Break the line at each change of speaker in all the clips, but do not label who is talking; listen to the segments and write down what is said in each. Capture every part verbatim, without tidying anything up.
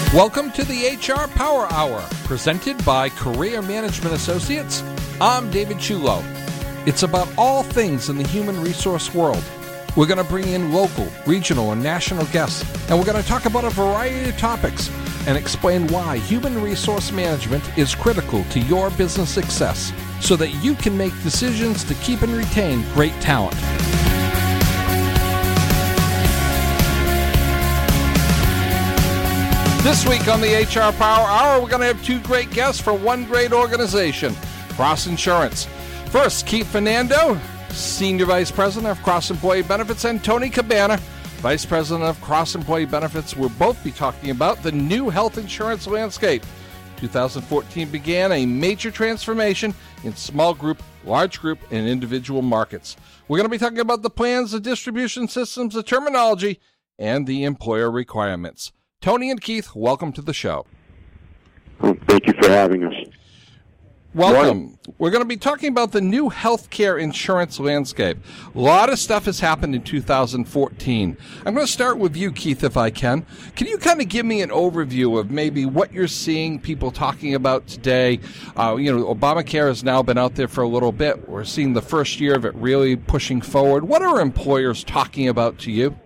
Welcome to the H R Power Hour, presented by Career Management Associates. I'm David Chulo. It's about all things in the human resource world. We're going to bring in local, regional, and national guests, and we're going to talk about a variety of topics and explain why human resource management is critical to your business success so that you can make decisions to keep and retain great talent. This week on the H R Power Hour, we're going to have two great guests for one great organization, Cross Insurance. First, Keith Fernando, Senior Vice President of Cross Employee Benefits, and Tony Cabana, Vice President of Cross Employee Benefits. We'll both be talking about the new health insurance landscape. two thousand fourteen began a major transformation in small group, large group, and individual markets. We're going to be talking about the plans, the distribution systems, the terminology, and the employer requirements. Tony and Keith, welcome to the show.
Well, thank you for having us.
Welcome.
Morning.
We're going to be talking about the new healthcare insurance landscape. A lot of stuff has happened in two thousand fourteen. I'm going to start with you, Keith, if I can. Can you kind of give me an overview of maybe what you're seeing people talking about today? Uh, you know, Obamacare has now been out there for a little bit. We're seeing the first year of it really pushing forward. What are employers talking about to you?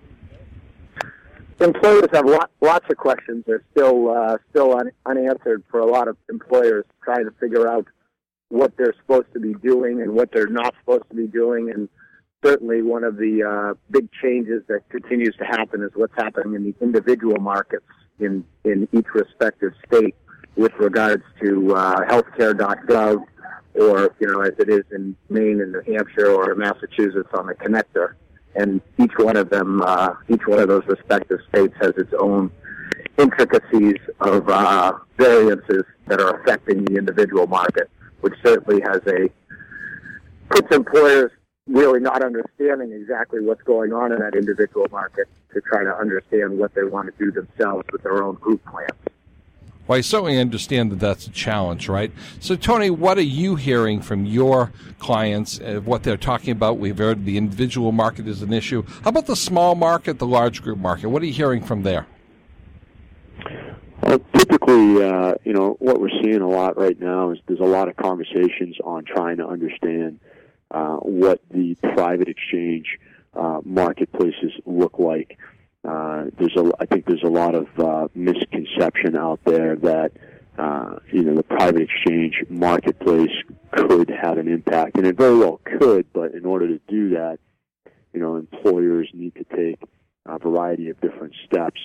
Employers have lot, lots of questions. They're still uh, still un, unanswered for a lot of employers, trying to figure out what they're supposed to be doing and what they're not supposed to be doing. And certainly one of the uh, big changes that continues to happen is what's happening in the individual markets in, in each respective state with regards to uh, healthcare dot gov or, you know, as it is in Maine and New Hampshire or Massachusetts on the connector. And each one of them, uh, each one of those respective states has its own intricacies of uh, variances that are affecting the individual market, which certainly has a puts employers really not understanding exactly what's going on in that individual market to try to understand what they want to do themselves with their own group plans.
Well, I certainly understand that that's a challenge, right? So, Tony, what are you hearing from your clients, uh, what they're talking about? We've heard the individual market is an issue. How about the small market, the large group market? What are you hearing from there?
Well, typically, uh, you know, what we're seeing a lot right now is there's a lot of conversations on trying to understand uh, what the private exchange uh, marketplaces look like. Uh, there's a, I think there's a lot of uh, misconception out there that uh, you know the private exchange marketplace could have an impact, and it very well could. But in order to do that, you know, employers need to take a variety of different steps.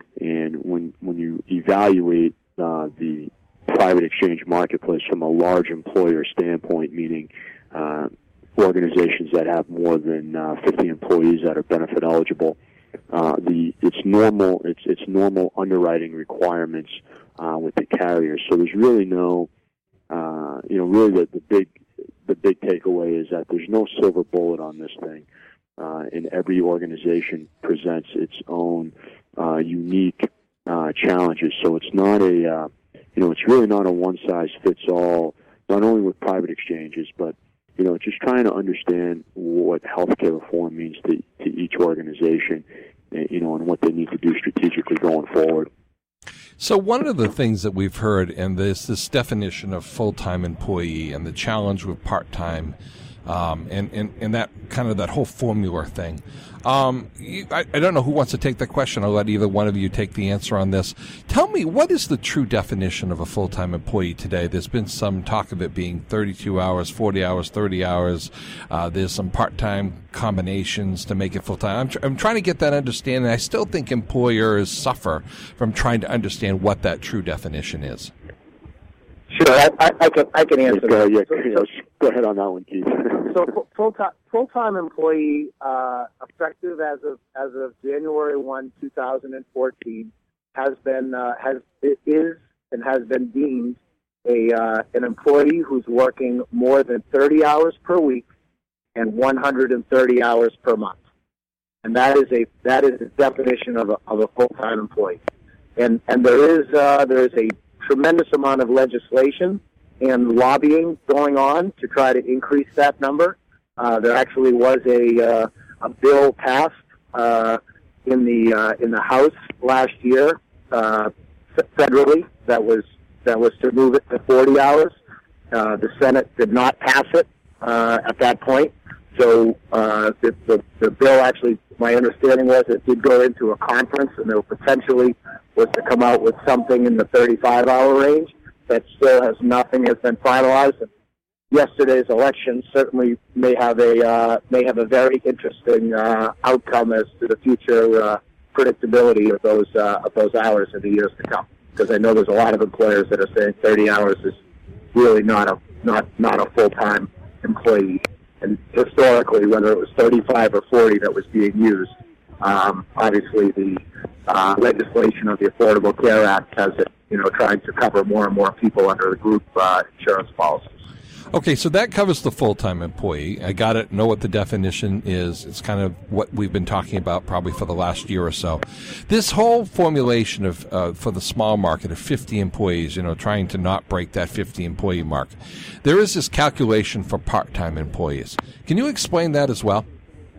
And when when you evaluate uh, the private exchange marketplace from a large employer standpoint, meaning uh, organizations that have more than uh, fifty employees that are benefit eligible. Uh, the it's normal it's it's normal underwriting requirements uh, with the carriers. So there's really no uh, you know really the, the big the big takeaway is that there's no silver bullet on this thing, uh, and every organization presents its own uh, unique uh, challenges. So it's not a uh, you know it's really not a one size fits all. Not only with private exchanges, but you know, just trying to understand what healthcare reform means to, to each organization, you know, and what they need to do strategically going forward.
So one of the things that we've heard, and this this definition of full-time employee and the challenge with part-time, um, and, and, and that kind of that whole formula thing. Um, I, I don't know who wants to take that question. I'll let either one of you take the answer on this. Tell me, what is the true definition of a full-time employee today? There's been some talk of it being thirty-two hours, forty hours, thirty hours. Uh, there's some part-time combinations to make it full-time. I'm, tr- I'm trying to get that understanding. I still think employers suffer from trying to understand what that true definition is.
Sure, I, I, I can I can answer
go,
that.
yeah,
So,
yeah,
so,
go ahead on that one, Keith.
so full time full time employee uh, effective as of as of January first, two thousand fourteen has been uh, has is and has been deemed a uh, an employee who's working more than thirty hours per week and one hundred thirty hours per month, and that is a that is the definition of a of a full time employee, and and there is uh, there is a tremendous amount of legislation and lobbying going on to try to increase that number. Uh, there actually was a uh, a bill passed uh, in the uh, in the House last year uh, federally that was that was to move it to forty hours. Uh, the Senate did not pass it uh, at that point. So uh, the, the, the bill actually, my understanding was it did go into a conference, and there potentially was to come out with something in the thirty-five hour range. That still has nothing has been finalized. And yesterday's election certainly may have a uh, may have a very interesting uh, outcome as to the future uh, predictability of those uh, of those hours in the years to come. Because I know there's a lot of employers that are saying thirty hours is really not a not not a full time employee. And historically, whether it was thirty-five or forty that was being used, um, obviously the uh, legislation of the Affordable Care Act has it, you know, trying to cover more and more people under the group uh, insurance policies.
Okay, so that covers the full-time employee. I got it, know what the definition is. It's kind of what we've been talking about probably for the last year or so. This whole formulation of uh, for the small market of fifty employees, you know, trying to not break that fifty employee mark. There is this calculation for part-time employees. Can you explain that as well?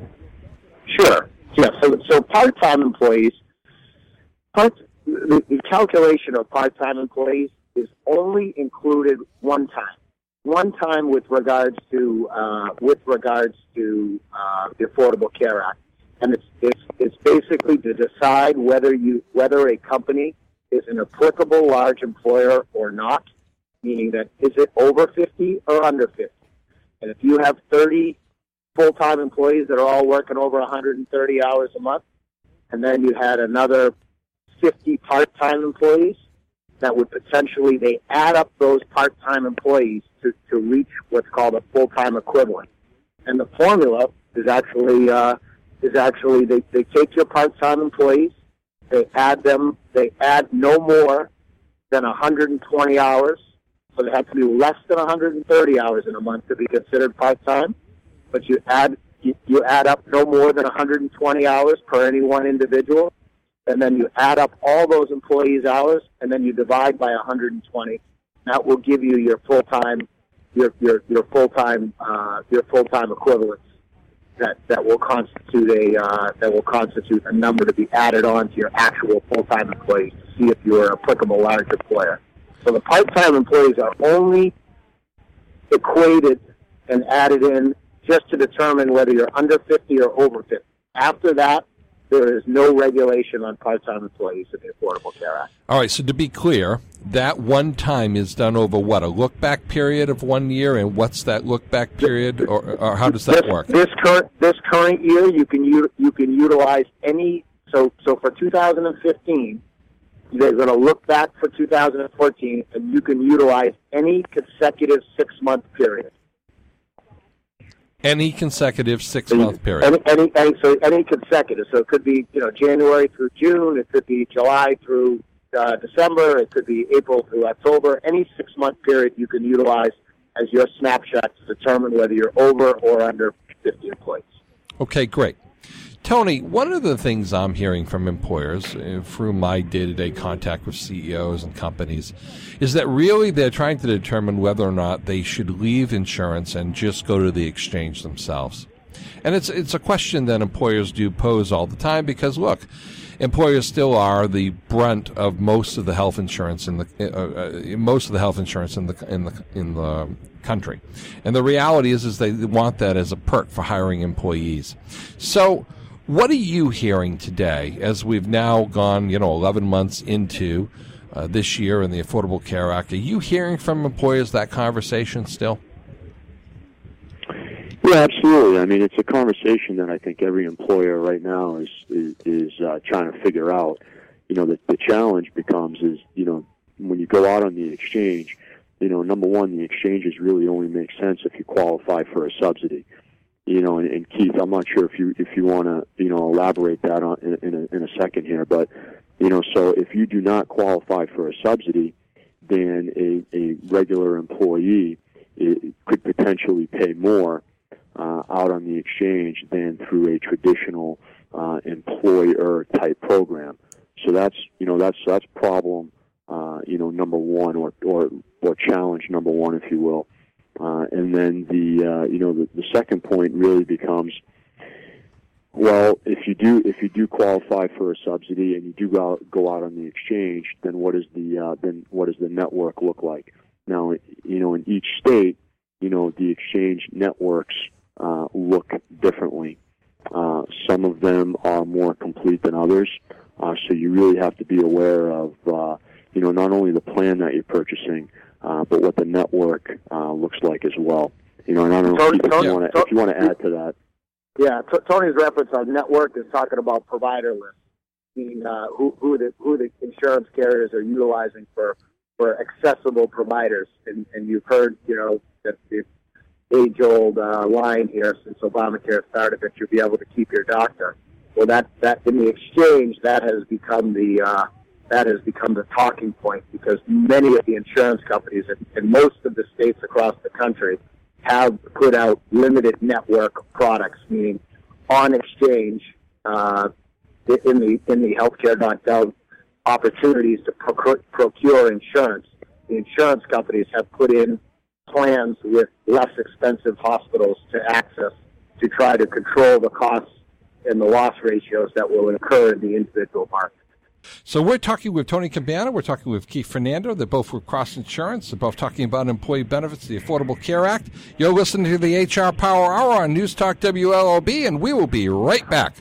Sure. Yeah, so, so part-time employees, part, the, the calculation of part-time employees is only included one time. One time with regards to uh, with regards to uh, the Affordable Care Act, and it's it's it's basically to decide whether you whether a company is an applicable large employer or not, meaning that is it over fifty or under fifty, and if you have thirty full-time employees that are all working over one hundred thirty hours a month, and then you had another fifty part-time employees, that would potentially, they add up those part-time employees to, to reach what's called a full-time equivalent. And the formula is actually, uh, is actually they, they take your part-time employees, they add them, they add no more than one hundred twenty hours, so they have to be less than one hundred thirty hours in a month to be considered part-time, but you add, you, you add up no more than one hundred twenty hours per any one individual, and then you add up all those employees' hours, and then you divide by one hundred twenty. That will give you your full-time, your your your full-time, uh, your full-time equivalents. That that will constitute a uh, that will constitute a number to be added on to your actual full-time employees to see if you are an applicable large employer. So the part-time employees are only equated and added in just to determine whether you're under fifty or over fifty. After that, there is no regulation on part-time employees in the Affordable Care Act.
All right, so to be clear, that one time is done over what, a look-back period of one year, and what's that look-back period, or, or how does that
this,
work?
This current this current year, you can you can utilize any. So so for two thousand fifteen, they're going to look back for two thousand fourteen, and you can utilize any consecutive six-month period.
Any consecutive six-month period.
Any, any, any, so any consecutive. So it could be, you know, January through June. It could be July through uh, December. It could be April through October. Any six-month period you can utilize as your snapshot to determine whether you're over or under fifty employees.
Okay, great. Tony, one of the things I'm hearing from employers uh, through my day-to-day contact with C E Os and companies is that really they're trying to determine whether or not they should leave insurance and just go to the exchange themselves. And it's it's a question that employers do pose all the time because, look, employers still are the brunt of most of the health insurance in the uh, uh, most of the health insurance in the in the in the country. And the reality is is they want that as a perk for hiring employees. So what are you hearing today as we've now gone, you know, eleven months into uh, this year in the Affordable Care Act? Are you hearing from employers that conversation still?
Yeah, absolutely. I mean, it's a conversation that I think every employer right now is is, is uh, trying to figure out. You know, the, the challenge becomes is, you know, when you go out on the exchange, you know, number one, the exchanges really only make sense if you qualify for a subsidy. You know, and, and Keith, I'm not sure if you if you want to, you know, elaborate that on in, in, a, in a second here, but, you know, so if you do not qualify for a subsidy, then a, a regular employee it, could potentially pay more uh, out on the exchange than through a traditional uh, employer-type program. So that's, you know, that's that's problem, uh, you know, number one, or, or or challenge number one, if you will. Uh, and then the uh, you know the, the second point really becomes well, if you do if you do qualify for a subsidy and you do go out, go out on the exchange, then what is the uh, then what does the network look like? Now, you know, in each state, you know, the exchange networks uh, look differently. Uh, some of them are more complete than others, uh, so you really have to be aware of, uh, you know, not only the plan that you're purchasing, uh, but what the network uh, looks like as well. You know, and I don't know
Tony,
if,
Tony,
you wanna, if you want to add to that.
Yeah, t- Tony's reference on network is talking about provider lists, meaning uh, who, who the who the insurance carriers are utilizing for, for accessible providers. And, and you've heard, you know, that the age-old uh, line here since Obamacare started that you'll be able to keep your doctor. Well, that, that in the exchange, that has become the uh, that has become the talking point, because many of the insurance companies in, in most of the states across the country have put out limited network products, meaning on exchange uh, in the in the healthcare dot gov opportunities to procure, procure insurance. The insurance companies have put in plans with less expensive hospitals to access to try to control the costs and the loss ratios that will incur in the individual market.
So we're talking with Tony Campana. We're talking with Keith Fernando. They're both with Cross Insurance. They're both talking about employee benefits, the Affordable Care Act. You're listening to the H R Power Hour on News Talk W L O B, and we will be right back.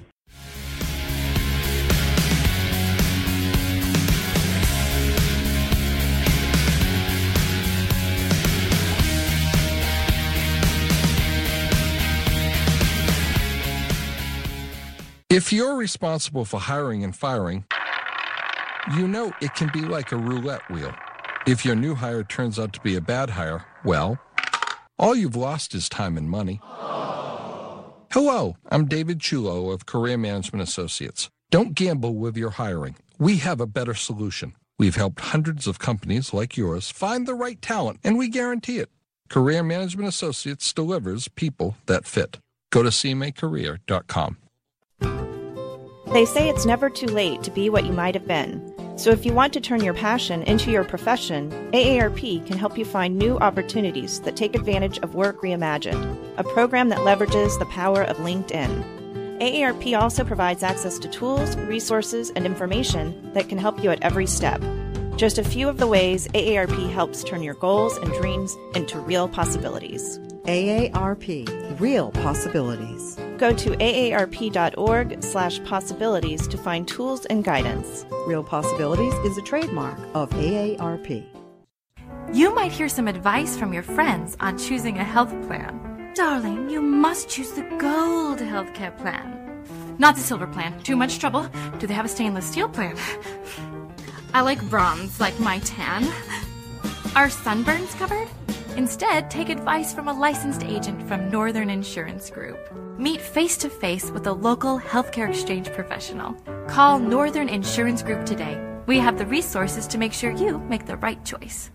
If you're responsible for hiring and firing, you know it can be like a roulette wheel. If your new hire turns out to be a bad hire, well, all you've lost is time and money. Hello, I'm David Chulo of Career Management Associates. Don't gamble with your hiring. We have a better solution. We've helped hundreds of companies like yours find the right talent, and we guarantee it. Career Management Associates delivers people that fit. Go to c m a career dot com.
They say it's never too late to be what you might have been. So if you want to turn your passion into your profession, A A R P can help you find new opportunities that take advantage of Work Reimagined, a program that leverages the power of LinkedIn. A A R P also provides access to tools, resources, and information that can help you at every step. Just a few of the ways A A R P helps turn your goals and dreams into real possibilities.
A A R P, Real Possibilities.
Go to A A R P dot org slash possibilities to find tools and guidance.
Real Possibilities is a trademark of A A R P.
You might hear some advice from your friends on choosing a health plan. Darling, you must choose the Gold Healthcare Plan. Not the Silver Plan. Too much trouble. Do they have a stainless steel plan? I like bronze, like my tan. Are sunburns covered? Instead, take advice from a licensed agent from Northern Insurance Group. Meet face-to-face with a local healthcare exchange professional. Call Northern Insurance Group today. We have the resources to make sure you make the right choice.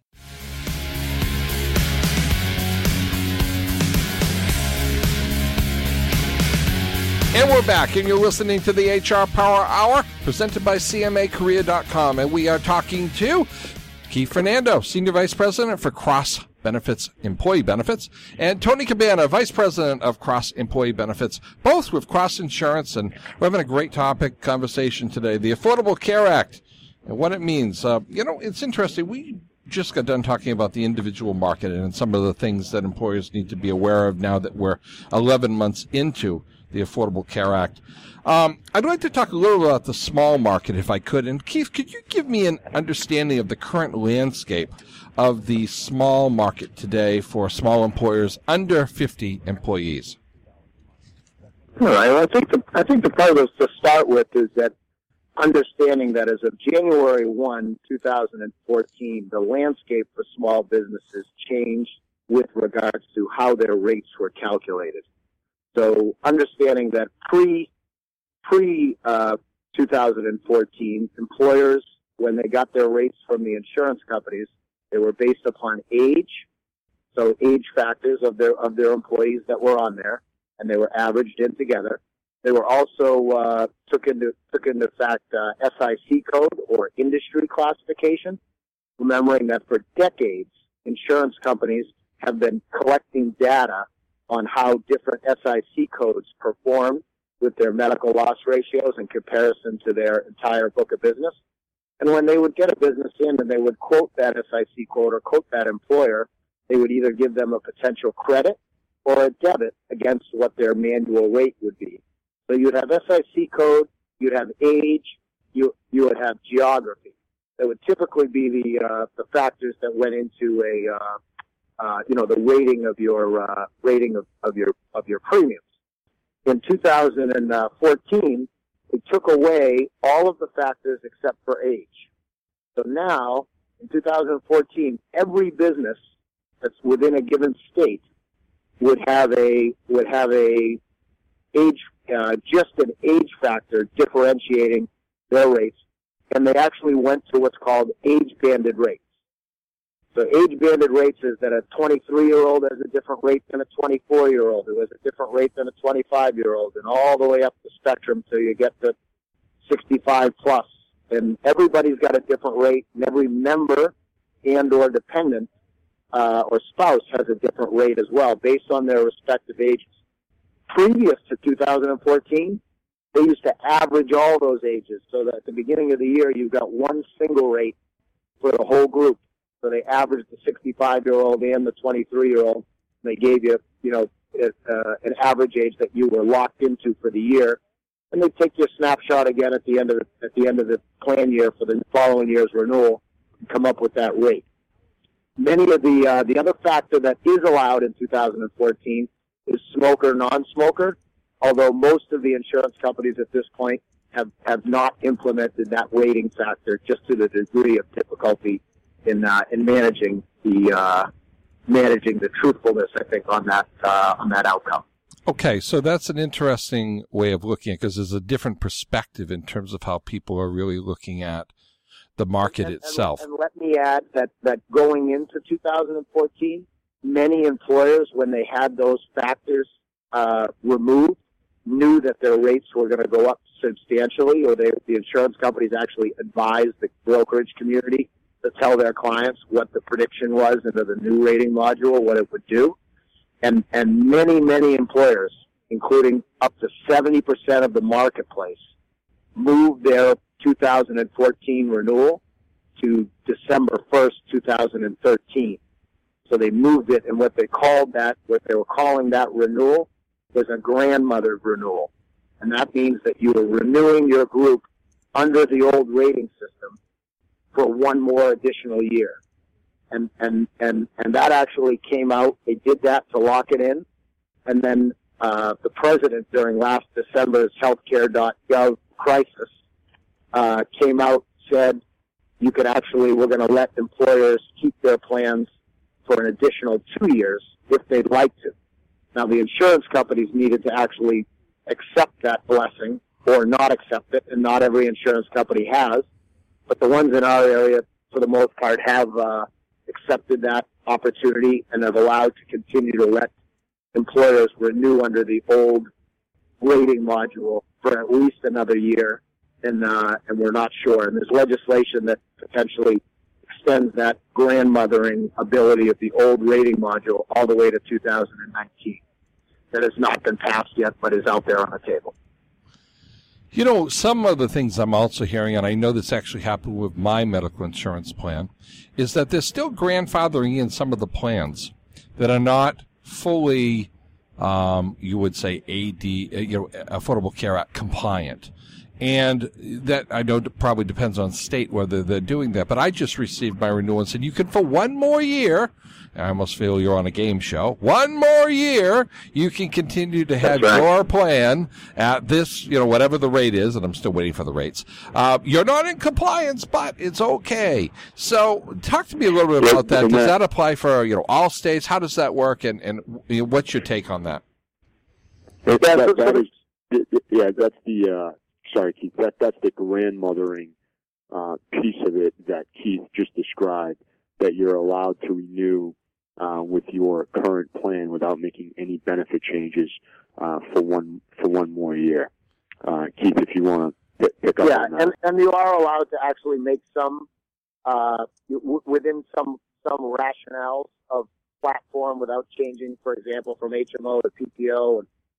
And we're back, and you're listening to the H R Power Hour, presented by c m a career dot com. And we are talking to Keith Fernando, Senior Vice President for Cross Benefits, Employee Benefits, and Tony Campana, Vice President of Cross Employee Benefits, both with Cross Insurance. And we're having a great topic conversation today, the Affordable Care Act and what it means. Uh, you know, it's interesting. We just got done talking about the individual market and some of the things that employers need to be aware of now that we're eleven months into the Affordable Care Act. Um, I'd like to talk a little about the small market, if I could. And Keith, could you give me an understanding of the current landscape of the small market today for small employers under fifty employees?
All right. Well, I think the I think the part of to start with is that understanding that as of January first, two thousand fourteen, the landscape for small businesses changed with regards to how their rates were calculated. So understanding that pre pre uh, two thousand fourteen, employers, when they got their rates from the insurance companies, they were based upon age, so age factors of their of their employees that were on there, and they were averaged in together. They were also uh, took into took into fact uh, S I C code or industry classification, remembering that for decades insurance companies have been collecting data on how different S I C codes perform with their medical loss ratios in comparison to their entire book of business. And when they would get a business in and they would quote that S I C quote or quote that employer, they would either give them a potential credit or a debit against what their manual rate would be. So you'd have S I C code, you'd have age, you you would have geography. That would typically be the uh, the factors that went into a uh, uh, you know the rating of your uh, rating of, of your of your premiums. In two thousand fourteen, they took away all of the factors except for age. So now, in two thousand fourteen, every business that's within a given state would have a would have a age uh, just an age factor differentiating their rates, and they actually went to what's called age banded rates. So age banded rates is that a twenty-three year old has a different rate than a twenty-four year old, who has a different rate than a twenty-five year old, and all the way up the spectrum till you get to sixty-five plus. And everybody's got a different rate, and every member and or dependent uh, or spouse has a different rate as well based on their respective ages. Previous to two thousand fourteen, they used to average all those ages, so that at the beginning of the year you've got one single rate for the whole group. So they averaged the sixty-five year old and the twenty-three year old. They gave you, you know, uh, an average age that you were locked into for the year, and they take your snapshot again at the end of the, at the end of the plan year for the following year's renewal and come up with that rate. Many of the uh, the other factor that is allowed in two thousand fourteen is smoker non-smoker, although most of the insurance companies at this point have have not implemented that rating factor just to the degree of difficulty in uh, in managing the uh, managing the truthfulness, I think, on that uh, on that outcome.
Okay, so that's an interesting way of looking at it because there's a different perspective in terms of how people are really looking at the market
and,
itself.
And, and let me add that, that going into two thousand fourteen, many employers, when they had those factors uh, removed, knew that their rates were going to go up substantially, or they, the insurance companies actually advised the brokerage community to tell their clients what the prediction was into the new rating module, what it would do. And, and many, many employers, including up to seventy percent of the marketplace, moved their two thousand fourteen renewal to December first, two thousand thirteen. So they moved it, and what they called that, what they were calling that renewal was a grandmother renewal. And that means that you were renewing your group under the old rating system for one more additional year. And, and, and, and that actually came out. They did that to lock it in. And then uh, the president, during last December's healthcare dot gov crisis, uh, came out, said, you could actually, we're going to let employers keep their plans for an additional two years if they'd like to. Now, the insurance companies needed to actually accept that blessing or not accept it, and not every insurance company has. But the ones in our area, for the most part, have uh, accepted that opportunity and have allowed to continue to let employers renew under the old rating module for at least another year, and uh, and we're not sure. And there's legislation that potentially extends that grandmothering ability of the old rating module all the way to two thousand nineteen. That has not been passed yet, but is out there on the table.
You know, some of the things I'm also hearing, and I know this actually happened with my medical insurance plan, is that they're still grandfathering in some of the plans that are not fully, um, you would say, A D, you know, Affordable Care Act compliant. And that, I know, probably depends on state whether they're doing that. But I just received my renewal and said, you can, for one more year, I almost feel you're on a game show, one more year, you can continue to have
right.
your plan at this, you know, whatever the rate is, and I'm still waiting for the rates. Uh, you're not in compliance, but it's okay. So talk to me a little bit about that. Does that apply for, you know, all states? How does that work? And, and you know, what's your take on that?
That, that, that is, yeah, that's the... Uh, Sorry, Keith, that, that's the grandmothering uh, piece of it that Keith just described, that you're allowed to renew uh, with your current plan without making any benefit changes uh, for one for one more year. Uh, Keith, if you want to pick up
yeah,
on that.
and, and you are allowed to actually make some, uh, w- within some, some rationales of platform without changing, for example, from H M O to P P O and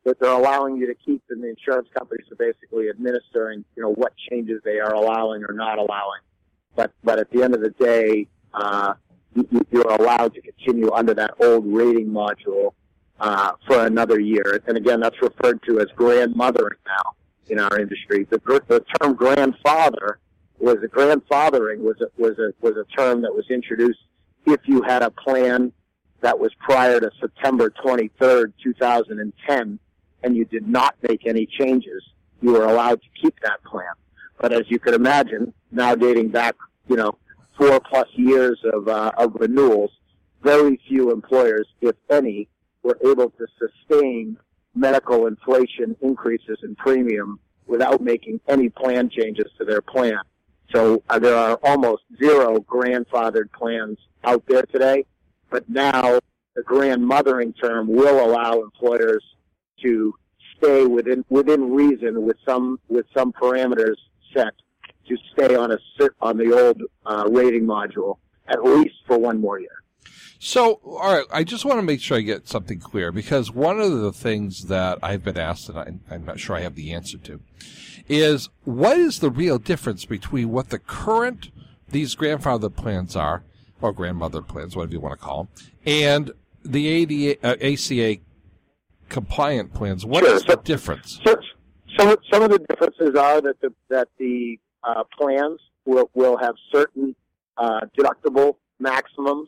that they're allowing you to keep, and the insurance companies are basically administering, you know, what changes they are allowing or not allowing. But but at the end of the day, uh, you, you're allowed to continue under that old rating module uh, for another year. And again, that's referred to as grandmothering now in our industry. The, the term grandfather was a grandfathering was a, was a was a term that was introduced if you had a plan that was prior to September twenty-third, two thousand ten, and you did not make any changes, you were allowed to keep that plan. But as you can imagine, now dating back, you know, four plus years of, uh, of renewals, very few employers, if any, were able to sustain medical inflation increases in premium without making any plan changes to their plan. So uh, there are almost zero grandfathered plans out there today. But now the grandmothering term will allow employers to stay within within reason with some with some parameters set to stay on a on the old uh, rating module at least for one more year.
So, all right, I just want to make sure I get something clear, because one of the things that I've been asked, and I, I'm not sure I have the answer to, is what is the real difference between what the current these grandfather plans are, or grandmother plans, whatever you want to call them, and the A D A, uh, A C A compliant plans? What
sure.
is
so,
the difference?
So, some some of the differences are that the that the uh, plans will will have certain uh, deductible maximums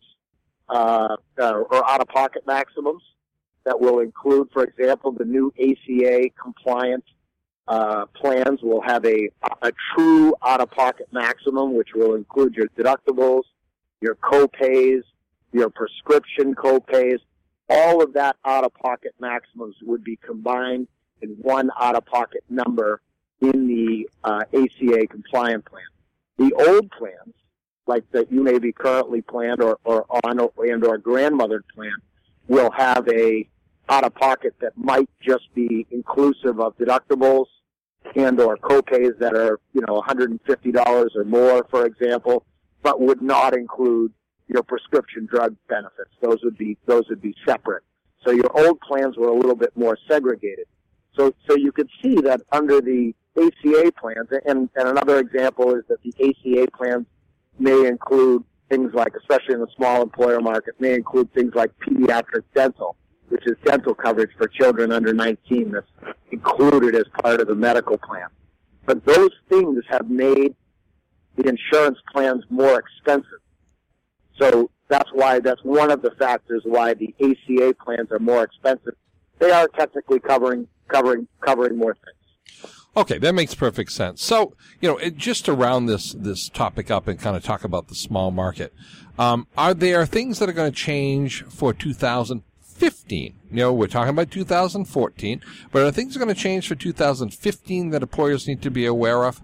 uh, uh, or out of pocket maximums that will include, for example, the new A C A compliant uh, plans will have a a true out of pocket maximum, which will include your deductibles, your co-pays, your prescription co-pays. All of that out-of-pocket maximums would be combined in one out-of-pocket number in the uh, A C A compliant plan. The old plans, like that you may be currently planned or, or on or, and or grandmothered plan, will have a out-of-pocket that might just be inclusive of deductibles and or co-pays that are, you know, one hundred fifty dollars or more, for example, but would not include your prescription drug benefits. Those would be those would be separate. So your old plans were a little bit more segregated. So so you could see that under the A C A plans, and, and another example is that the A C A plans may include things like, especially in the small employer market, may include things like pediatric dental, which is dental coverage for children under nineteen that's included as part of the medical plan. But those things have made the insurance plans more expensive. So that's why, that's one of the factors why the A C A plans are more expensive. They are technically covering, covering, covering more things.
Okay, that makes perfect sense. So, you know, it, just to round this, this topic up and kind of talk about the small market, um, are there things that are going to change for two thousand fifteen? You know, we're talking about two thousand fourteen, but are things going to change for two thousand fifteen that employers need to be aware of?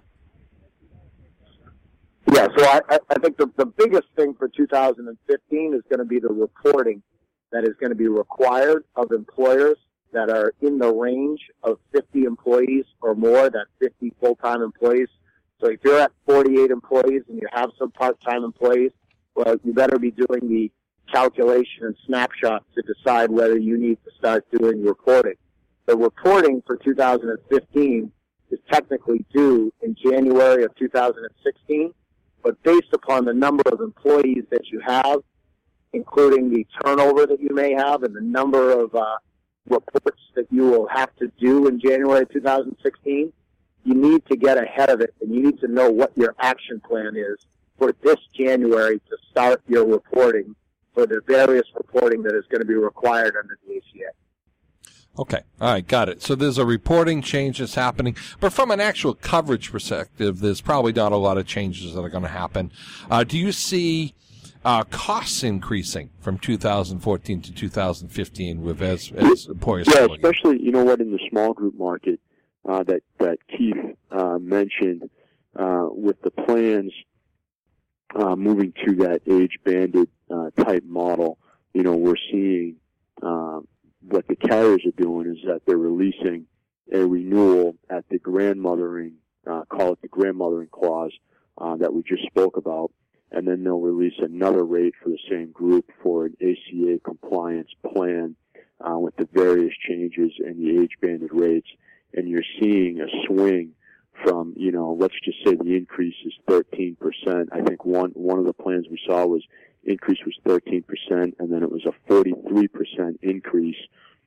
Yeah, so I, I think the, the biggest thing for two thousand fifteen is going to be the reporting that is going to be required of employers that are in the range of fifty employees or more, that fifty full-time employees. So if you're at forty-eight employees and you have some part-time employees, well, you better be doing the calculation and snapshot to decide whether you need to start doing reporting. The reporting for two thousand fifteen is technically due in January of two thousand sixteen. But based upon the number of employees that you have, including the turnover that you may have and the number of uh, reports that you will have to do in January two thousand sixteen, you need to get ahead of it, and you need to know what your action plan is for this January to start your reporting for the various reporting that is going to be required under the A C A.
Okay. All right. Got it. So there's a reporting change that's happening, but from an actual coverage perspective, there's probably not a lot of changes that are going to happen. Uh, do you see uh, costs increasing from two thousand fourteen to two thousand fifteen with as, as employers?
Yeah, especially, you know what, in the small group market uh, that, that Keith uh, mentioned uh, with the plans uh, moving to that age-banded uh, type model, you know, we're seeing uh, what the carriers are doing is that they're releasing a renewal at the grandmothering, uh, call it the grandmothering clause, uh, that we just spoke about, and then they'll release another rate for the same group for an A C A compliance plan uh, with the various changes in the age-banded rates, and you're seeing a swing from, you know, let's just say the increase is thirteen percent. I think one one of the plans we saw was increase was thirteen percent, and then it was a forty-three percent increase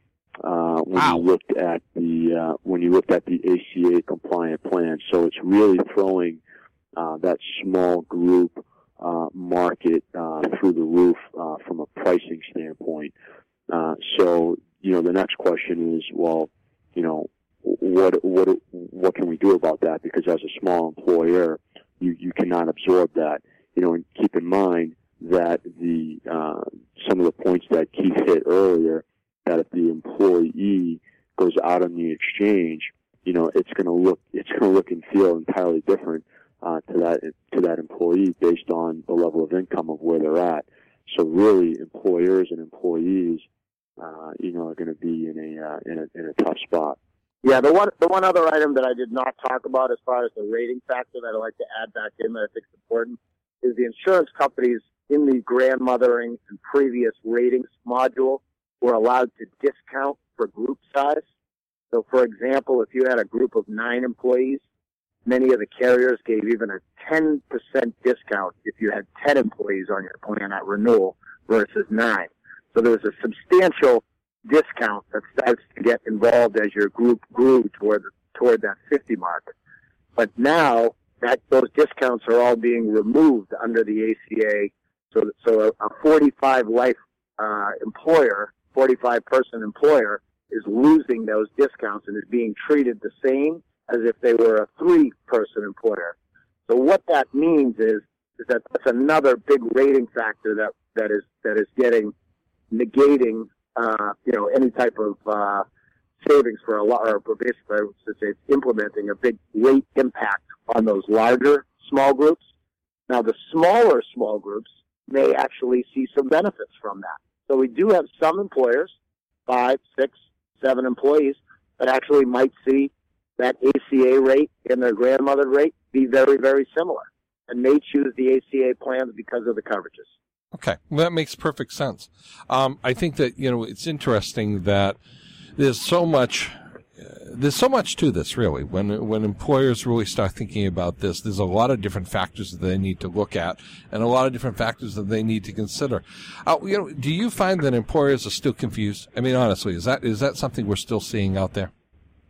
uh, when
wow.
you looked at the uh, when you looked at the A C A compliant plan. So it's really throwing uh, that small group uh, market uh, through the roof uh, from a pricing standpoint. Uh, so you know, the next question is, well, you know, what what what can we do about that? Because as a small employer, you you cannot absorb that. You know, and keep in mind that the uh, some of the points that Keith hit earlier, that if the employee goes out on the exchange, you know, it's going to look it's going to look and feel entirely different uh, to that to that employee based on the level of income of where they're at. So really, employers and employees, uh, you know, are going to be in a uh, in a in a tough spot.
Yeah, the one the one other item that I did not talk about as far as the rating factor that I'd like to add back in that I think is important is the insurance companies in the grandmothering and previous ratings module were allowed to discount for group size. So, for example, if you had a group of nine employees, many of the carriers gave even a ten percent discount if you had ten employees on your plan at renewal versus nine. So there was a substantial discount that starts to get involved as your group grew toward toward that fifty mark. But now that those discounts are all being removed under the A C A. So, so a, a forty-five life uh, employer, forty-five person employer, is losing those discounts and is being treated the same as if they were a three person employer. So what that means is is that that's another big rating factor that that is that is getting negating. Uh, you know, any type of uh, savings for a lot, or basically, I would say it's implementing a big rate impact on those larger small groups. Now, the smaller small groups may actually see some benefits from that. So we do have some employers, five, six, seven employees, that actually might see that A C A rate and their grandmother rate be very, very similar, and may choose the A C A plans because of the coverages.
Okay, well, that makes perfect sense. Um, I think that, you know, it's interesting that there's so much, uh, there's so much to this, really. When when employers really start thinking about this, there's a lot of different factors that they need to look at, and a lot of different factors that they need to consider. Uh, you know, do you find that employers are still confused? I mean, honestly, is that is that something we're still seeing out there?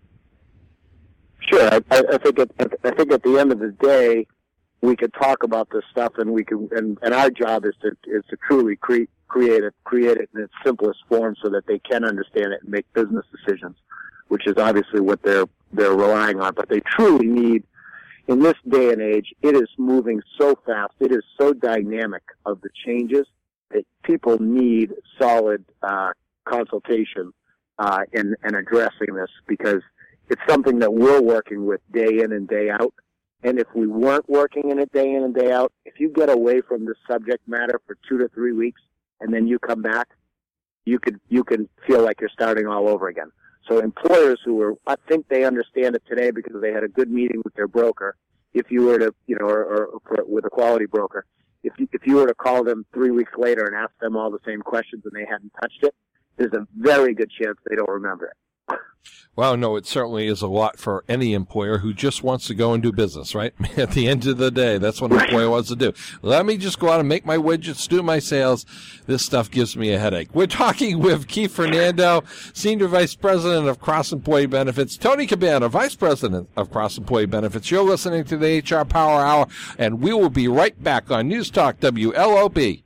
Sure, I, I think at, I think at the end of the day, we could talk about this stuff, and we can, and, and our job is to is to truly cre- create it, create it in its simplest form, so that they can understand it and make business decisions, which is obviously what they're they're relying on. But they truly need, in this day and age, it is moving so fast, it is so dynamic of the changes that people need solid uh, consultation uh, in in addressing this, because it's something that we're working with day in and day out. And if we weren't working in it day in and day out, if you get away from this subject matter for two to three weeks and then you come back, you could you can feel like you're starting all over again. So employers who are, I think they understand it today because they had a good meeting with their broker. If you were to, you know, or, or, or with a quality broker, if you, if you were to call them three weeks later and ask them all the same questions and they hadn't touched it, there's a very good chance they don't remember it.
Well, no, it certainly is a lot for any employer who just wants to go and do business, right? At the end of the day, that's what an employer wants to do. Let me just go out and make my widgets, do my sales. This stuff gives me a headache. We're talking with Keith Fernando, Senior Vice President of Cross Employee Benefits, Tony Cabana, Vice President of Cross Employee Benefits. You're listening to the H R Power Hour, and we will be right back on News Talk W L O B.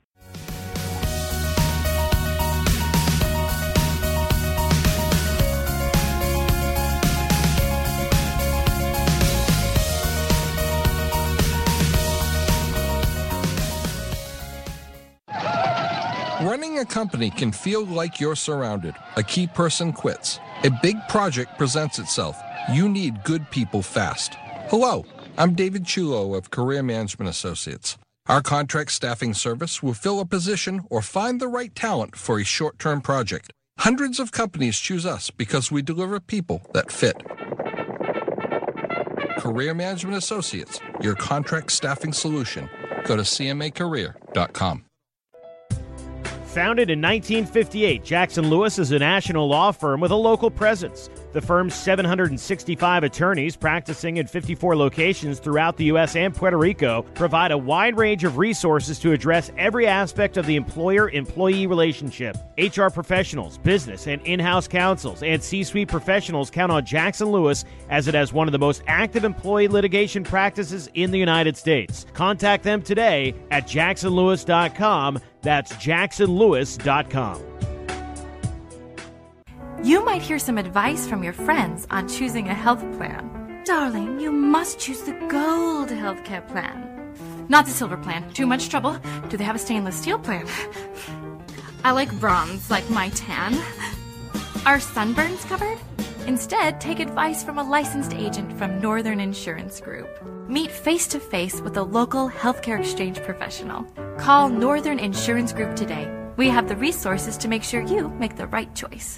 Running a company can feel like you're surrounded. A key person quits. A big project presents itself. You need good people fast. Hello, I'm David Chulo of Career Management Associates. Our contract staffing service will fill a position or find the right talent for a short-term project. Hundreds of companies choose us because we deliver people that fit. Career Management Associates, your contract staffing solution. Go to C M A career dot com.
Founded in nineteen fifty-eight, Jackson Lewis is a national law firm with a local presence. The firm's seven hundred sixty-five attorneys practicing in fifty-four locations throughout the U S and Puerto Rico provide a wide range of resources to address every aspect of the employer-employee relationship. H R professionals, business and in-house counsels, and C-suite professionals count on Jackson Lewis as it has one of the most active employee litigation practices in the United States. Contact them today at jackson lewis dot com. That's jackson lewis dot com.
You might hear some advice from your friends on choosing a health plan. Darling, you must choose the Gold Healthcare Plan. Not the Silver Plan. Too much trouble. Do they have a stainless steel plan? I like bronze, like my tan. Are sunburns covered? Instead, take advice from a licensed agent from Northern Insurance Group. Meet face-to-face with a local healthcare exchange professional. Call Northern Insurance Group today. We have the resources to make sure you make the right choice.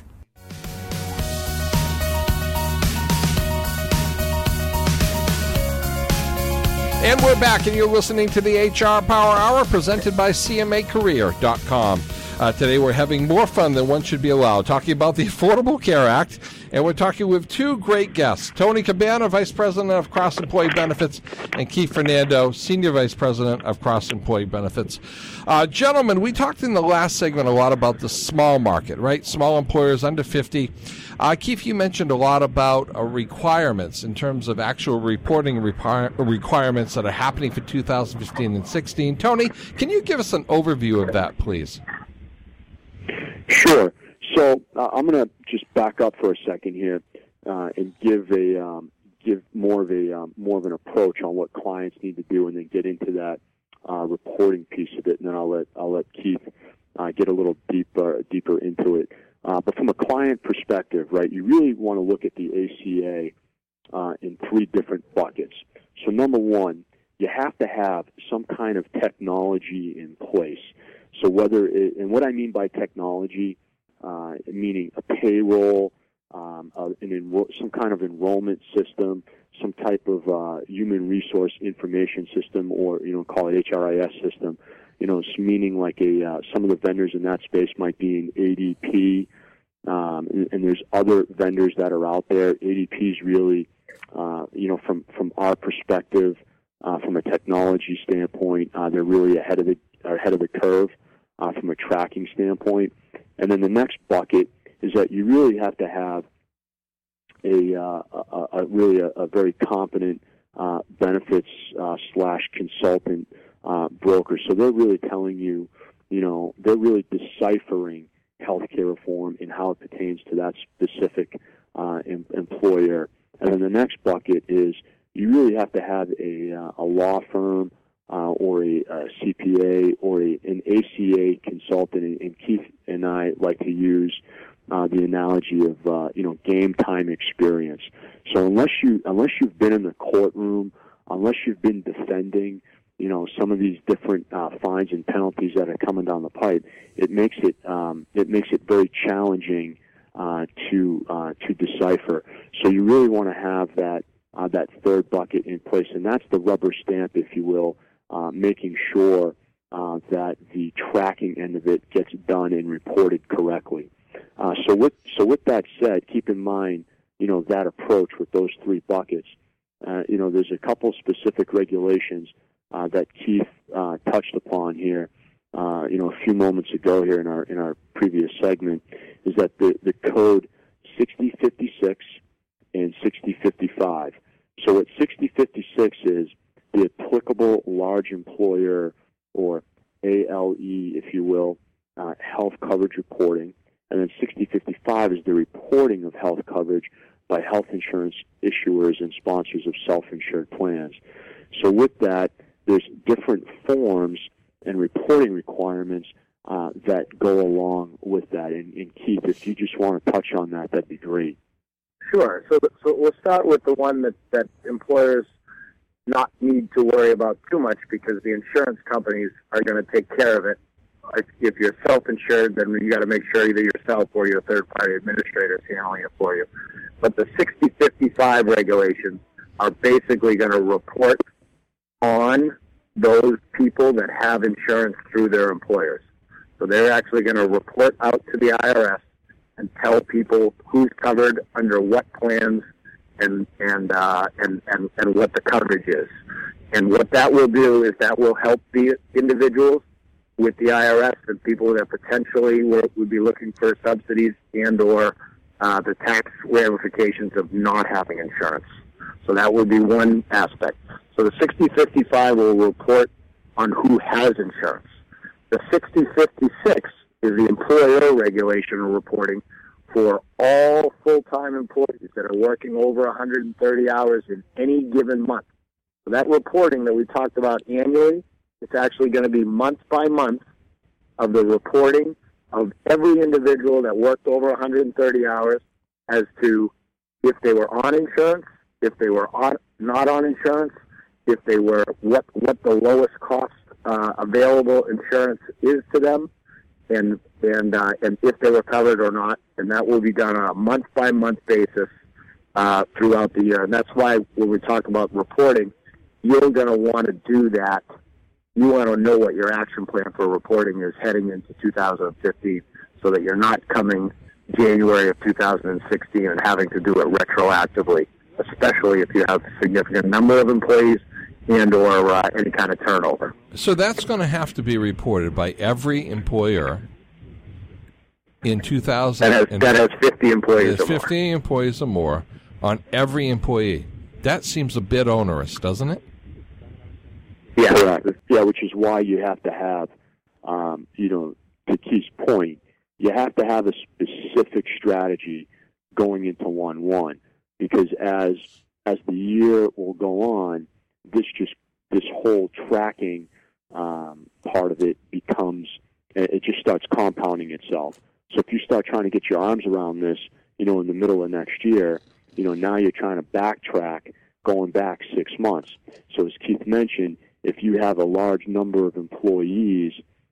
And we're back, and you're listening to the H R Power Hour presented by C M A Career dot com. Uh, today we're having more fun than one should be allowed, talking about the Affordable Care Act, and we're talking with two great guests, Tony Cabana, Vice President of Cross Employee Benefits, and Keith Fernando, Senior Vice President of Cross Employee Benefits. Uh, gentlemen, we talked in the last segment a lot about the small market, right? Small employers under fifty. Uh, Keith, you mentioned a lot about uh, requirements in terms of actual reporting require- requirements that are happening for two thousand fifteen and sixteen. Tony, can you give us an overview of that, please?
Sure. So uh, I'm going to just back up for a second here uh, and give a um, give more of a um, more of an approach on what clients need to do, and then get into that uh, reporting piece of it, and then I'll let I'll let Keith uh, get a little deeper deeper into it. Uh, but from a client perspective, right, you really want to look at the A C A uh, in three different buckets. So number one, you have to have some kind of technology in place. So whether it, and what I mean by technology, uh, meaning a payroll, um, uh, an enro- some kind of enrollment system, some type of uh, human resource information system, or you know, call it H R I S system. You know, it's meaning like a uh, some of the vendors in that space might be in A D P, um, and, and there's other vendors that are out there. A D P is really, uh, you know, from from our perspective, uh, from a technology standpoint, uh, they're really ahead of the ahead of the curve uh, from a tracking standpoint. And then the next bucket is that you really have to have a, uh, a, a really a, a very competent uh, benefits uh, slash consultant uh, broker. So they're really telling you, you know, they're really deciphering healthcare reform and how it pertains to that specific uh, em- employer. And then the next bucket is you really have to have a, uh, a law firm uh, or a, a C P A or a, an A C A consultant. And, and Keith and I like to use uh, the analogy of uh, you know, game time experience. So unless you unless you've been in the courtroom, unless you've been defending, you know, some of these different uh, fines and penalties that are coming down the pipe, it makes it um, it makes it very challenging uh, to uh, to decipher. So you really want to have that uh, that third bucket in place, and that's the rubber stamp, if you will, uh, making sure uh, that the tracking end of it gets done and reported correctly. Uh, so with so with that said, keep in mind, you know, that approach with those three buckets. Uh, you know, there's a couple specific regulations uh, that Keith uh, touched upon here. Uh, you know, a few moments ago here in our in our previous segment, is that the the code sixty fifty-six and sixty fifty-five. So what sixty fifty-six is the applicable large employer, or A L E, if you will, uh, health coverage reporting. And then sixty fifty-five is the reporting of health coverage by health insurance issuers and sponsors of self-insured plans. So with that, there's different forms and reporting requirements uh, that go along with that. And, and Keith, if you just want to touch on that, that'd be great.
Sure. So, so we'll start with the one that, that employers not need to worry about too much, because the insurance companies are going to take care of it. If you're self-insured, then you got to make sure either yourself or your third-party administrator is handling it for you. But the sixty fifty-five regulations are basically going to report on those people that have insurance through their employers. So they're actually going to report out to the I R S and tell people who's covered under what plans and and uh, and, and and what the coverage is. And what that will do is that will help the individuals with the I R S and people that potentially would, would be looking for subsidies and or uh, the tax ramifications of not having insurance. So that would be one aspect. So the sixty fifty-five will report on who has insurance. The sixty fifty-six is the employer regulation reporting for all full-time employees that are working over one hundred thirty hours in any given month. So that reporting that we talked about annually, it's actually going to be month by month of the reporting of every individual that worked over one hundred thirty hours as to if they were on insurance, if they were on, not on insurance, if they were, what, what the lowest cost uh, available insurance is to them, and and uh, and if they were covered or not. And that will be done on a month-by-month basis uh, throughout the year. And that's why when we talk about reporting, you're going to want to do that. You want to know what your action plan for reporting is heading into two thousand fifteen so that you're not coming January of two thousand sixteen and having to do it retroactively, especially if you have a significant number of employees and or uh, any kind of turnover.
So that's going to have to be reported by every employer in two thousand.
That has, that has fifty employees or more.
fifty employees or more on every employee. That seems a bit onerous, doesn't it?
Yeah.
Correct. Yeah, which is why you have to have, um, you know, to Keith's point, you have to have a specific strategy going into one one, because as as the year will go on, this just this whole tracking um, part of it becomes, it just starts compounding itself. So if you start trying to get your arms around this, you know, in the middle of next year, you know, now you're trying to backtrack going back six months. So as Keith mentioned, if you have a large number of employees,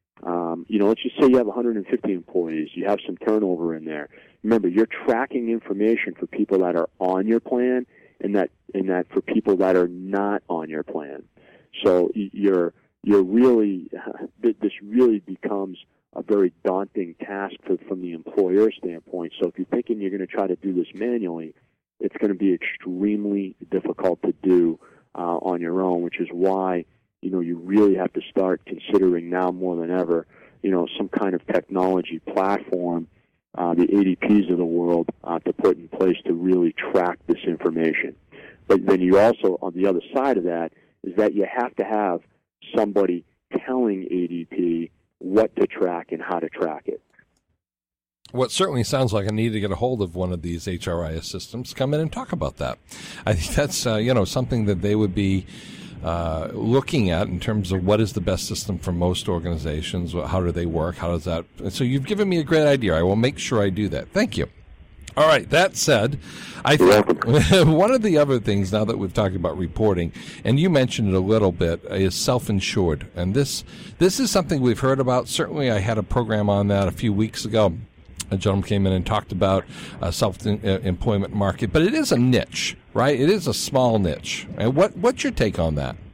um, you know, let's just say you have one hundred fifty employees, you have some turnover in there. Remember, you're tracking information for people that are on your plan and that and that for people that are not on your plan. So you're you're really this really becomes a very daunting task for, from the employer standpoint. So if you're thinking you're going to try to do this manually, it's going to be extremely difficult to do uh, on your own, which is why, you know, you really have to start considering now more than ever, you know, some kind of technology platform, uh, the A D Ps of the world, uh, to put in place to really track this information. But then you also, on the other side of that, is that you have to have somebody telling A D P what to track and how to track it.
Well, it certainly sounds like I need to get a hold of one of these H R I S systems, come in and talk about that. I think that's, uh, you know, something that they would be uh, looking at in terms of what is the best system for most organizations, how do they work, how does that... So you've given me a great idea. I will make sure I do that. Thank you. All right, that said, I think one of the other things, now that we've talked about reporting, and you mentioned it a little bit, is self-insured. And this this is something we've heard about. Certainly I had a program on that a few weeks ago. A gentleman came in and talked about a self-employment market, but it is a niche, right? It is a small niche. And what what's your take on that?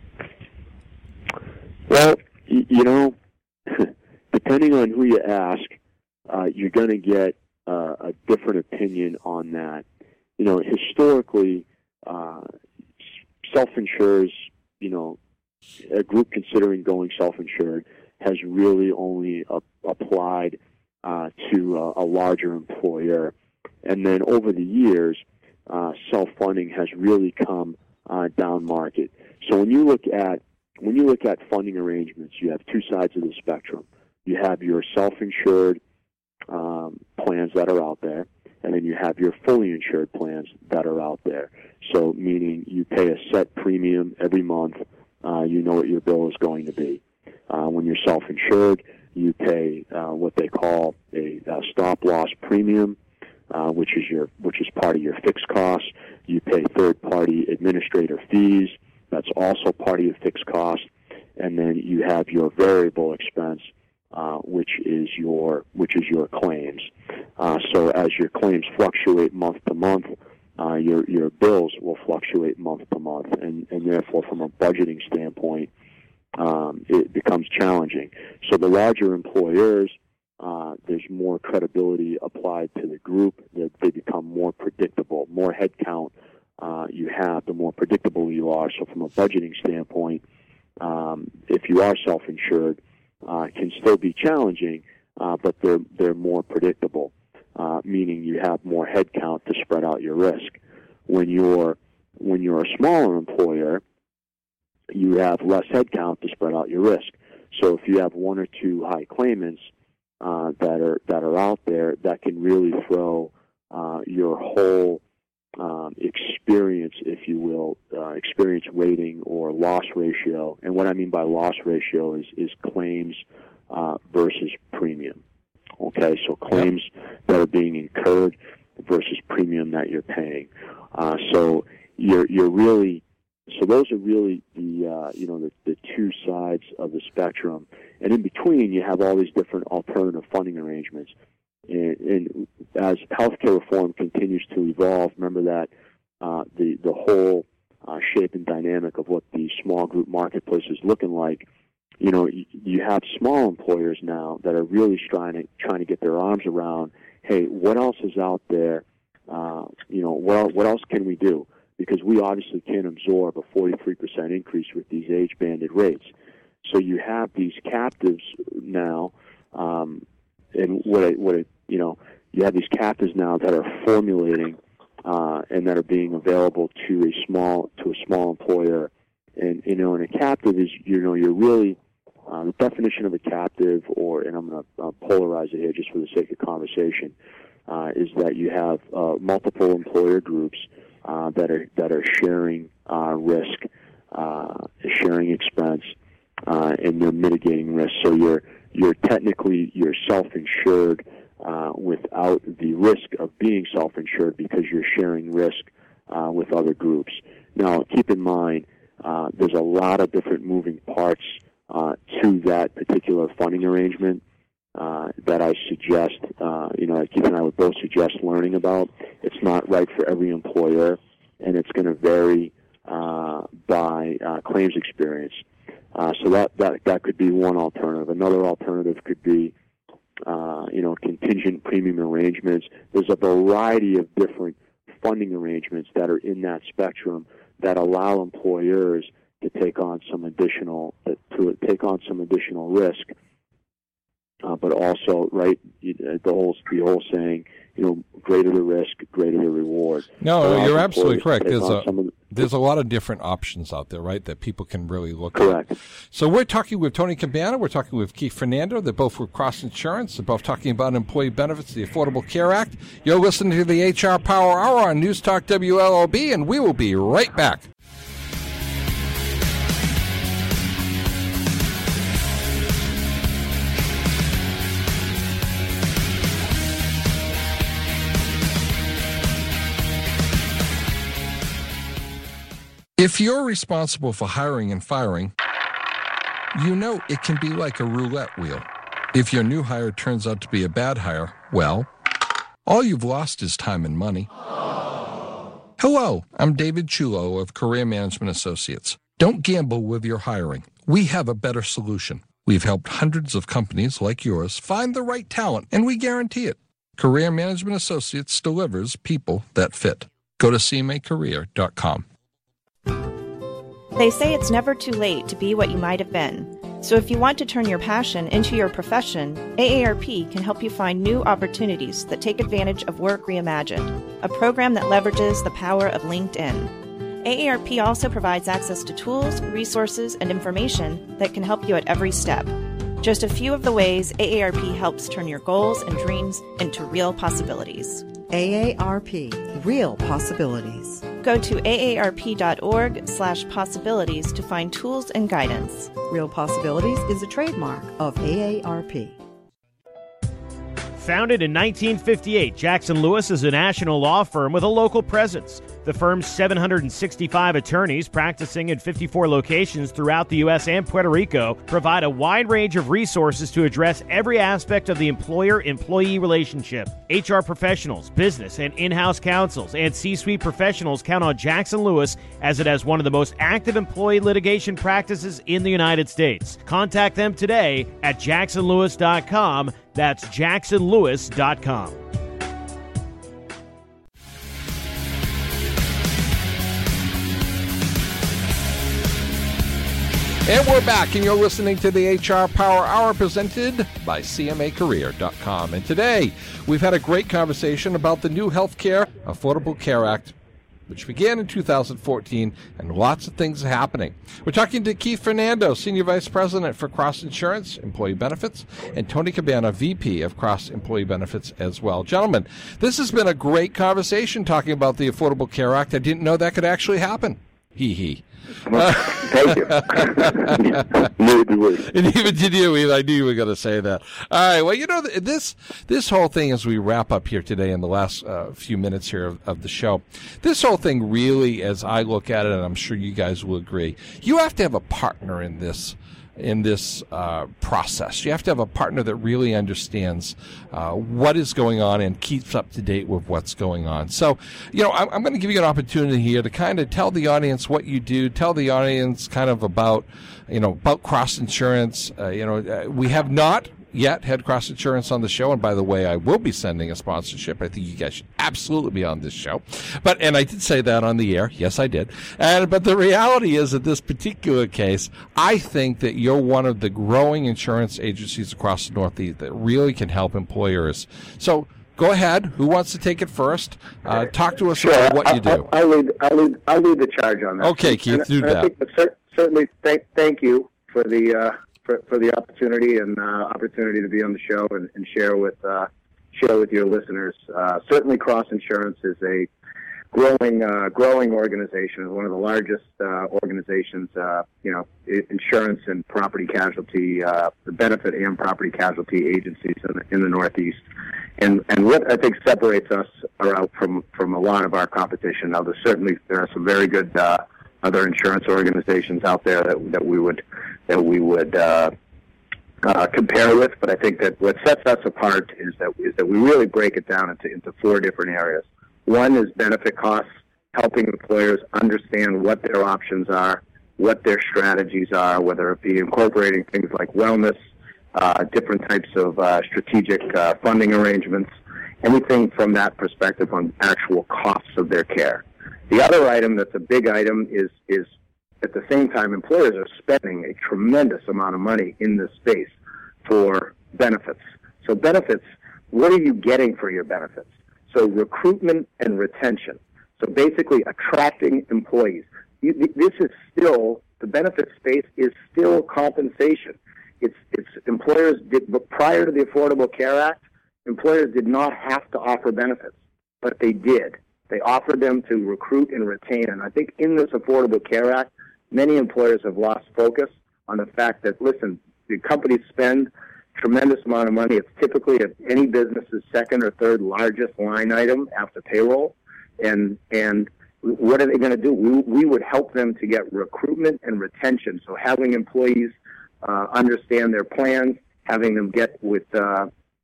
Well, you know, depending on who you ask, uh, you're going to get uh, a different opinion on that. You know, historically, uh, self-insurers, you know, a group considering going self-insured has really only uh, applied Uh, to uh, a larger employer. And then over the years, uh, self-funding has really come uh, down market. So when you look at when you look at funding arrangements, you have two sides of the spectrum. You have your self-insured um, plans that are out there, and then you have your fully insured plans that are out there. So meaning you pay a set premium every month. Uh, you know what your bill is going to be. Uh, when you're self-insured, you pay uh, what they call a, a stop-loss premium, uh, which is your which is part of your fixed costs. You pay third-party administrator fees. That's also part of your fixed cost. And then you have your variable expense, uh, which is your which is your claims. Uh, so as your claims fluctuate month to month, uh, your your bills will fluctuate month to month, and, and therefore, from a budgeting standpoint, Um, it becomes challenging. So the larger employers Uh, there's more credibility applied to the group. They, they become more predictable. More headcount uh, you have, the more predictable you are. So from a budgeting standpoint, um, if you are self-insured, uh, it can still be challenging, uh, but they're they're more predictable, uh, meaning you have more headcount to spread out your risk. When you're when you're a smaller employer, you have less headcount to spread out your risk. So if you have one or two high claimants uh, that are that are out there, that can really throw uh, your whole um, experience, if you will, uh, experience rating or loss ratio. And what I mean by loss ratio is is claims uh, versus premium. Okay, so claims that are being incurred versus premium that you're paying. Uh, so you're you're really So those are really the uh, you know the, the two sides of the spectrum, and in between you have all these different alternative funding arrangements. And, and as healthcare reform continues to evolve, remember that uh, the the whole uh, shape and dynamic of what the small group marketplace is looking like. You know, you, you have small employers now that are really trying to trying to get their arms around. Hey, what else is out there? Uh, you know, what what else can we do? Because we obviously can't absorb a forty-three percent increase with these age-banded rates. So you have these captives now, um, and what it, what it, you know, you have these captives now that are formulating uh, and that are being available to a small to a small employer. And you know, and a captive is, you know, you're really uh, the definition of a captive, or and I'm going to uh, polarize it here just for the sake of conversation, uh, is that you have uh, multiple employer groups. Uh, that are that are sharing uh, risk, uh, sharing expense, uh, and they're mitigating risk. So you're you're technically you're self-insured uh, without the risk of being self-insured because you're sharing risk uh, with other groups. Now, keep in mind uh, there's a lot of different moving parts uh, to that particular funding arrangement. Uh, that I suggest, uh, you know, Keith and I would both suggest learning about. It's not right for every employer, and it's going to vary uh, by uh, claims experience. Uh, so that, that that could be one alternative. Another alternative could be, uh, you know, contingent premium arrangements. There's a variety of different funding arrangements that are in that spectrum that allow employers to take on some additional uh, to take on some additional risk. Uh, but also, right, the whole the whole saying, you know, greater the risk, greater the reward.
No, you're absolutely correct. There's a
the,
there's a lot of different options out there, right, that people can really look
correct.
at. So we're talking with Tony Campana. We're talking with Keith Fernando. They're both with Cross Insurance. They're both talking about employee benefits, the Affordable Care Act. You're listening to the H R Power Hour on News Talk W L O B, and we will be right back. If you're responsible for hiring and firing, you know it can be like a roulette wheel. If your new hire turns out to be a bad hire, well, all you've lost is time and money. Hello, I'm David Chulo of Career Management Associates. Don't gamble with your hiring. We have a better solution. We've helped hundreds of companies like yours find the right talent, and we guarantee it. Career Management Associates delivers people that fit. Go to c m a career dot com.
They say it's never too late to be what you might have been. So if you want to turn your passion into your profession, A A R P can help you find new opportunities that take advantage of Work Reimagined, a program that leverages the power of LinkedIn. A A R P also provides access to tools, resources, and information that can help you at every step. Just a few of the ways A A R P helps turn your goals and dreams into real possibilities.
A A R P, Real Possibilities.
Go to A A R P dot org slash possibilities to find tools and guidance.
Real Possibilities is a trademark of A A R P.
Founded in nineteen fifty-eight, Jackson Lewis is a national law firm with a local presence. The firm's seven hundred sixty-five attorneys practicing in fifty-four locations throughout the U S and Puerto Rico provide a wide range of resources to address every aspect of the employer-employee relationship. H R professionals, business and in-house counsels, and C-suite professionals count on Jackson Lewis as it has one of the most active employee litigation practices in the United States. Contact them today at jackson lewis dot com. That's jackson lewis dot com.
And we're back, and you're listening to the H R Power Hour presented by C M A Career dot com. And today, we've had a great conversation about the new Healthcare Affordable Care Act, which began in two thousand fourteen, and lots of things are happening. We're talking to Keith Fernando, Senior Vice President for Cross Insurance Employee Benefits, and Tony Cabana, V P of Cross Employee Benefits as well. Gentlemen, this has been a great conversation talking about the Affordable Care Act. I didn't know that could actually happen. Hee hee.
Well, thank you.
And even did you? I knew you were going to say that. All right. Well, you know, this this whole thing, as we wrap up here today in the last uh, few minutes here of, of the show, this whole thing really, as I look at it, and I'm sure you guys will agree, you have to have a partner in this. in this uh, process. You have to have a partner that really understands uh, what is going on and keeps up to date with what's going on. So, you know, I'm, I'm going to give you an opportunity here to kind of tell the audience what you do, tell the audience kind of about, you know, about Cross Insurance. Uh, you know, uh, we have not yet had Cross Insurance on the show, and by the way, I will be sending a sponsorship. I think you guys should absolutely be on this show. But and I did say that on the air. Yes, I did. And but the reality is, that this particular case, I think that you're one of the growing insurance agencies across the Northeast that really can help employers. So go ahead. Who wants to take it first? Uh, talk to us
sure.
about what you do.
I'll, I'll, lead, I'll, lead, I'll lead the charge on that.
Okay, Keith, do
and,
that.
I think cer- certainly, thank, thank you for the uh, for, for the opportunity and uh, opportunity to be on the show and, and share with uh, share with your listeners. Uh, certainly, Cross Insurance is a growing uh, growing organization. It's one of the largest uh, organizations, uh, you know, insurance and property casualty, uh, the benefit and property casualty agencies in the, in the Northeast. And and what I think separates us out from from a lot of our competition. Now, there's certainly there are some very good uh, other insurance organizations out there that that we would that we would uh, uh, compare with. But I think that what sets us apart is that is that we really break it down into into four different areas. One is benefit costs, helping employers understand what their options are, what their strategies are, whether it be incorporating things like wellness, uh, different types of uh, strategic uh, funding arrangements, anything from that perspective on actual costs of their care. The other item that's a big item is, is at the same time, employers are spending a tremendous amount of money in this space for benefits. So benefits, what are you getting for your benefits? So recruitment and retention. So basically attracting employees. You, this is still, the benefit space is still compensation. It's, it's employers did, but prior to the Affordable Care Act, employers did not have to offer benefits, but they did. They offered them to recruit and retain. And I think in this Affordable Care Act, many employers have lost focus on the fact that, listen, the companies spend tremendous amount of money. It's typically any business's second or third largest line item after payroll. And and what are they going to do? We, we would help them to get recruitment and retention. So having employees uh, understand their plans, having them get with, uh,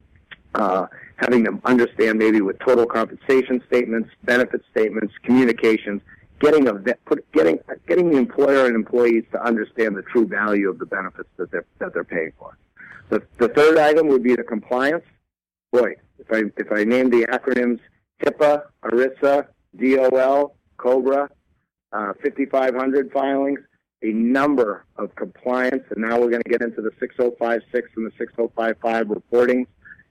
uh, having them understand maybe with total compensation statements, benefit statements, communications, getting a put, getting getting the employer and employees to understand the true value of the benefits that they're that they're paying for. The, the third item would be the compliance. Boy, if I if I name the acronyms HIPAA, ERISA, D O L, COBRA, uh, fifty-five hundred filings, a number of compliance, and now we're going to get into the six oh five six and the six oh five five reporting.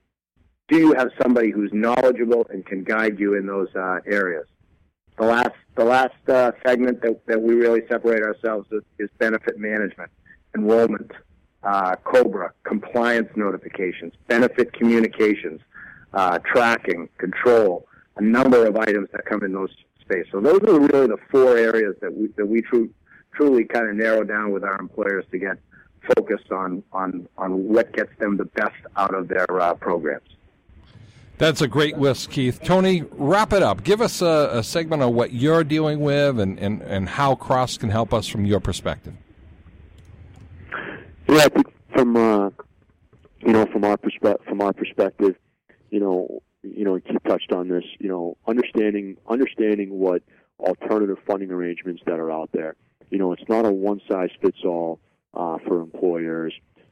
Do you have somebody who's knowledgeable and can guide you in those uh, areas? The last the last uh, segment that, that we really separate ourselves with is benefit management, enrollment, Uh, COBRA, compliance notifications, benefit communications, uh, tracking, control, a number of items that come in those space. So those are really the four areas that we that we tru- truly kind of narrow down with our employers to get focused on on, on what gets them the best out of their uh, programs.
That's a great list, Keith. Tony, wrap it up. Give us a, a segment on what you're dealing with and, and, and how Cross can help us from your perspective.
Yeah, I think from uh, you know from our perspective, from our perspective, you know, you know, Keith touched on this. You know, understanding understanding what alternative funding arrangements that are out there. You know, it's not a one size fits all uh, for employers.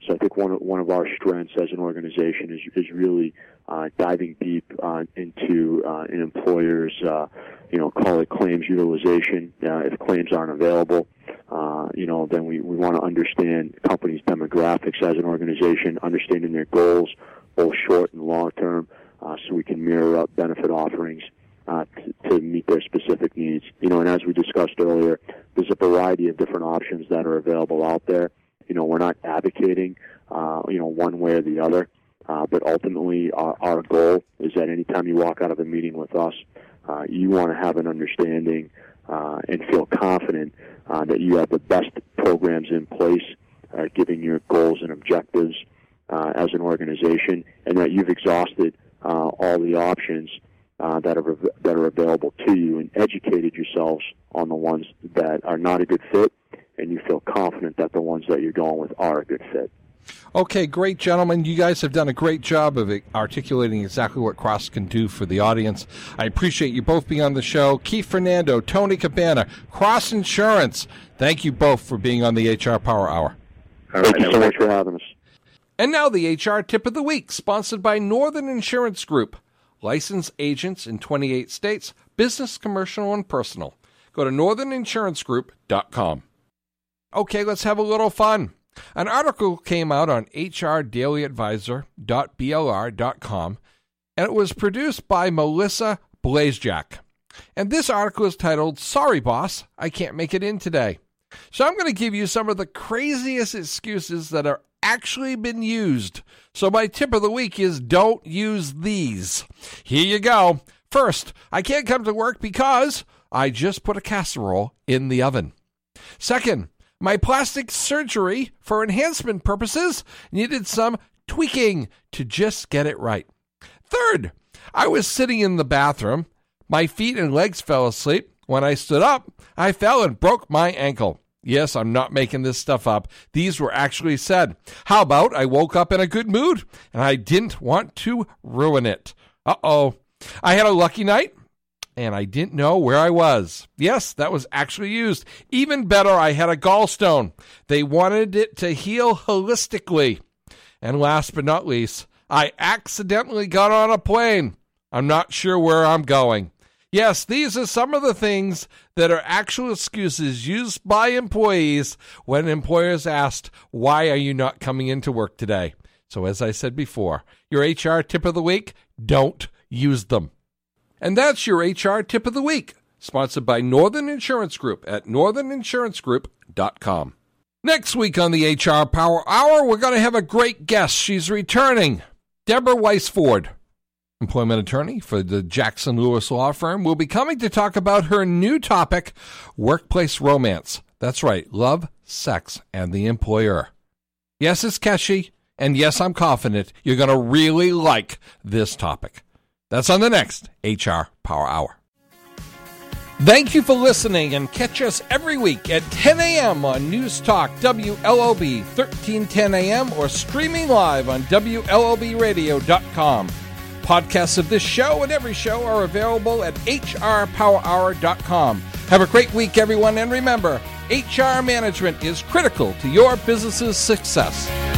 So I think one of, one of our strengths as an organization is, is really uh, diving deep uh, into uh, an employer's, uh, you know, call it claims utilization. Uh, if claims aren't available, uh, you know, then we, we want to understand companies' demographics as an organization, understanding their goals, both short and long term, uh, so we can mirror up benefit offerings uh, to, to meet their specific needs. You know, and as we discussed earlier, there's a variety of different options that are available out there. You know, we're not advocating, uh, you know, one way or the other, uh, but ultimately our, our goal is that anytime you walk out of a meeting with us, uh, you want to have an understanding uh, and feel confident uh, that you have the best programs in place, uh, giving your goals and objectives uh, as an organization, and that you've exhausted uh, all the options uh, that are that are available to you and educated yourselves on the ones that are not a good fit, and you feel confident that the ones that you're going with are a good fit.
Okay, great, gentlemen. You guys have done a great job of articulating exactly what Cross can do for the audience. I appreciate you both being on the show. Keith Fernando, Tony Cabana, Cross Insurance, thank you both for being on the H R Power Hour.
All right, thank you so much for having us.
And now the H R Tip of the Week, sponsored by Northern Insurance Group. Licensed agents in twenty-eight states, business, commercial, and personal. Go to northern insurance group dot com. Okay, let's have a little fun. An article came out on H R daily advisor dot b l r dot com, and it was produced by Melissa Blazejak. And this article is titled, "Sorry, Boss, I Can't Make It In Today." So I'm going to give you some of the craziest excuses that are actually been used. So my tip of the week is don't use these. Here you go. First, I can't come to work because I just put a casserole in the oven. Second, my plastic surgery for enhancement purposes needed some tweaking to just get it right. Third, I was sitting in the bathroom. My feet and legs fell asleep. When I stood up, I fell and broke my ankle. Yes, I'm not making this stuff up. These were actually said. How about I woke up in a good mood and I didn't want to ruin it? Uh-oh. I had a lucky night and I didn't know where I was. Yes, that was actually used. Even better, I had a gallstone. They wanted it to heal holistically. And last but not least, I accidentally got on a plane. I'm not sure where I'm going. Yes, these are some of the things that are actual excuses used by employees when employers asked, why are you not coming into work today? So as I said before, your H R tip of the week, don't use them. And that's your H R tip of the week, sponsored by Northern Insurance Group at northern insurance group dot com. Next week on the H R Power Hour, we're going to have a great guest. She's returning, Deborah Weisford, employment attorney for the Jackson Lewis Law Firm, will be coming to talk about her new topic, workplace romance. That's right, love, sex, and the employer. Yes, it's catchy, and yes, I'm confident you're going to really like this topic. That's on the next H R Power Hour. Thank you for listening, and catch us every week at ten a.m. on News Talk W L O B thirteen ten a.m. or streaming live on W L O B radio dot com. Podcasts of this show and every show are available at H R power hour dot com. Have a great week, everyone, and remember, H R management is critical to your business's success.